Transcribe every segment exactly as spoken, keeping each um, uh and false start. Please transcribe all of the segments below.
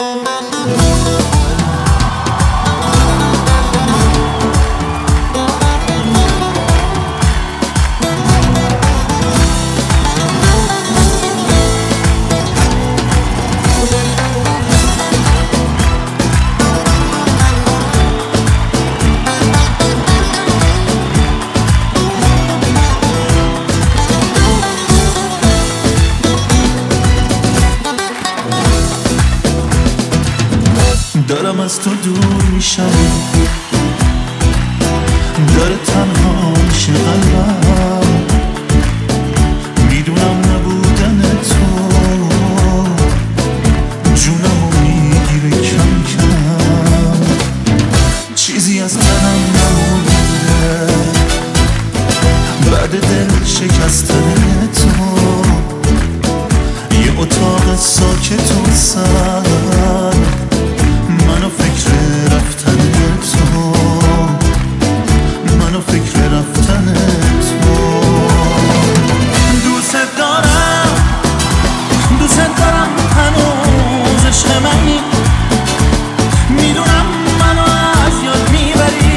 دارم از تو دور میشم، داره تنها میشه قلبم. میدونم نبودن تو جونمو میگیره کم کم. چیزی از تنم نمونده بعد دل شکستن تو. یه اتاق ساکت و سر منو فکر رفتن تو، منو فکر رفتن تو. دوست دارم، دوست دارم هنوز عشق منی. میدونم منو از یاد میبری،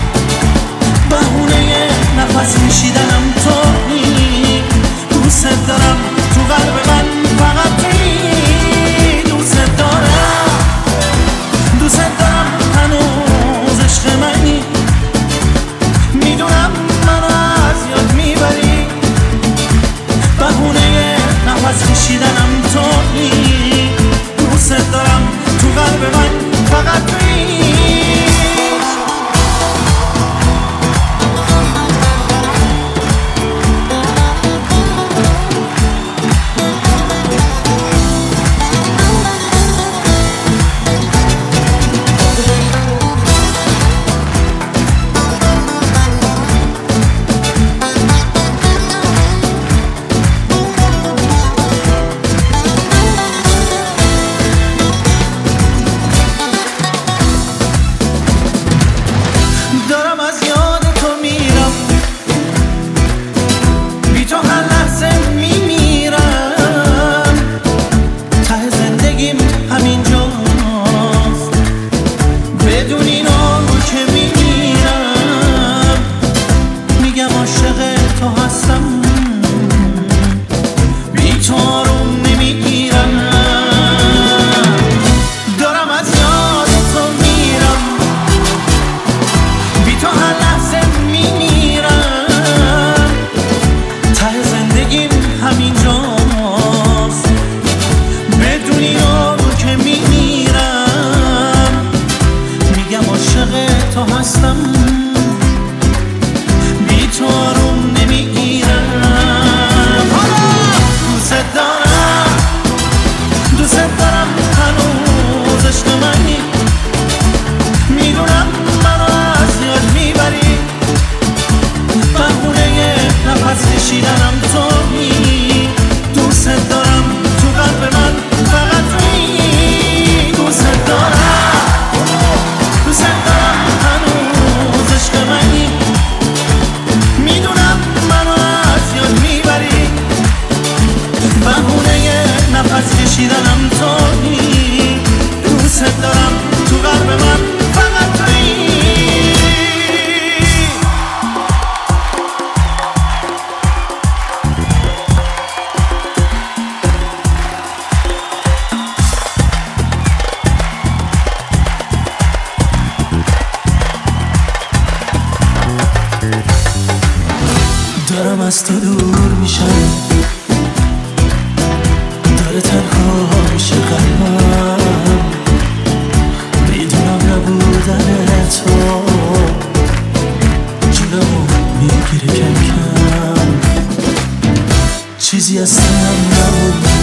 بهونه نفس کشیدنم تویی. دوست دارم تو قلب من فقط تویی. دوست دارم، دوست دارم هنوز عشق منی. میدونم منو از یاد میبری، بهونه نفس کشیدنم تویی. دوست دارم تو قلب من فقط تویی. دارم از یاد تو میرم، بی تو هر لحظه میمیرم. ته زندگیم همینجاست، بدون اینا که میمیرم. میگم عاشق تو هستم، بی تو آروم نمیگیرم. دارم از یاد تو میرم، بی تو هر لحظه میمیرم. ته زندگیم همینجاست، بدون یارو که میمیرم. میگم عاشق تو هستم، بی تو آروم نمیگیرم. دوست دارم، دوست دارم هنوز عشق منی. میدونم منو از یاد میبری، بهونه نفس کشیدنم تویی. دوست دارم تو قلب من فقط تویی. دوست دارم، دوست دارم هنوز عشق منی. میدونم منو از یاد میبری، بهونه نفس کشیدنم تویی. دوست دارم تو قلب من فقط تویی. دارم از تو دور میشم، داره تنها میشه قلبم. میدونم نبودن تو جونمو میگیره کم کم. چیزی از تنم نمونده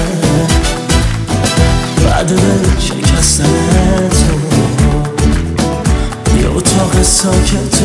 بعد دل شکستن تو. یه اتاق ساکت